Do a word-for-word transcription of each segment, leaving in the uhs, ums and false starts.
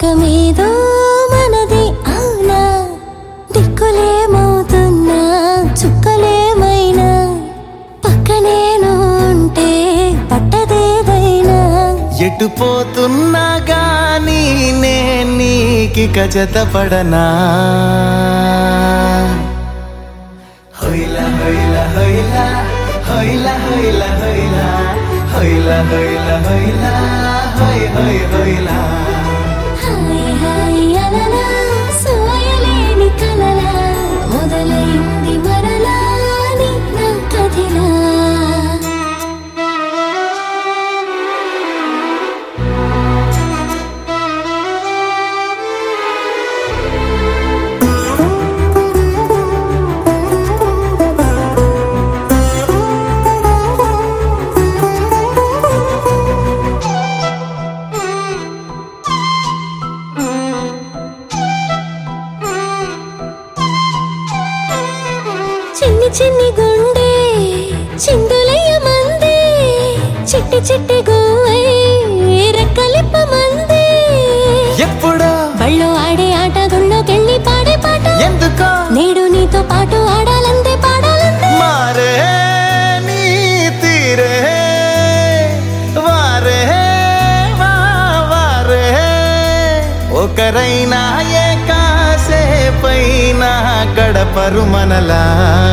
లోకమేదో మనది అవునా దిక్కులేమవుతున్నా చుక్కలేమైనా పక్కనేను ఉంటే పట్టదేదైనా ఎటు పోతున్నా గానీ నే నీకిక జతపడనా హొయిలా హొయిలా హొయిలా హొయిలా హొయిలా హొయిలా హొయిలా హొయిలా హొయిలా హొయ్ హొయ్ హొయిలా హాయ్ హాయ్ అలలా సోయలేని కలలా మొదలైంది మరలా నీ నా కథిలా చిన్ని చిన్ని గుండె చిందులయ్య మందే చిట్టి చిట్టి గువ్వై రెక్కలిప్ప మందే ఎప్పుడో బళ్ళో ఆడే ఆట గుళ్ళోకెళ్ళి పాడే పాట ఎందుకో నేడు నీతో పాటు ఆడాలందే పాడాలందే మారే నీ తీరే వారే వా వారే ఒకరైనా ఏ కాసేపైనా గడపరు మనలా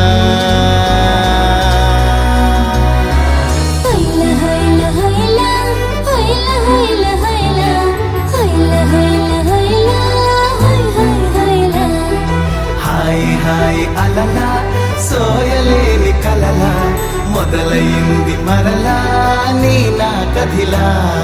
హైలా హైలా హైలా హైలా హైలా హైలా హైలా హైలా హైలా హై హై హైలా హాయ్ హాయ్ అలలా సోయలేని కలలా మొదలైంది మరలా నీ నా కథిలా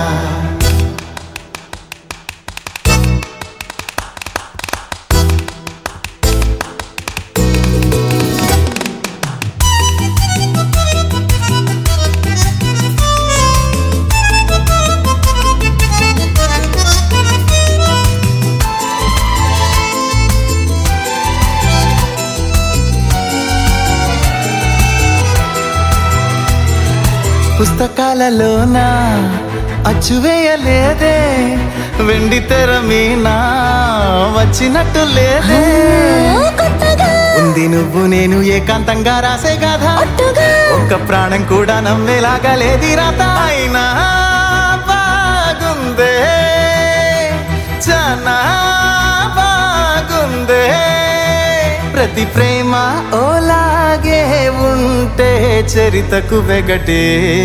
పుస్తకాలలోన అచ్చువేయలేదే వెండి తెర మీనా వచ్చినట్టు లేదే కొత్తగా ఉంది నువ్వు నేను ఏకాంతంగా రాసే కథ ఒట్టుగా ఒక్క ప్రాణం కూడా నమ్మేలాగా లేది రాత అయినా బాగుందే చాలా బాగుందే ప్రతి ప్రేమ ఓలాగే ఉంటే చరితకు వెగటే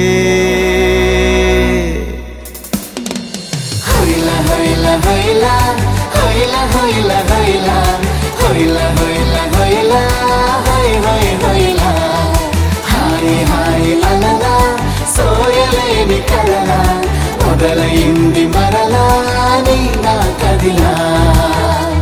హొయిలా హొయిలా హొయిలా హొయిలా హొయిలా హొయిలా హొయిలా హొయిలా హొయిలా హొయ్ హొయ్ హొయిలా హాయ్ హాయ్ అలలా సోయలేని కలలా మొదలైంది మరలా నీ నా కదిలా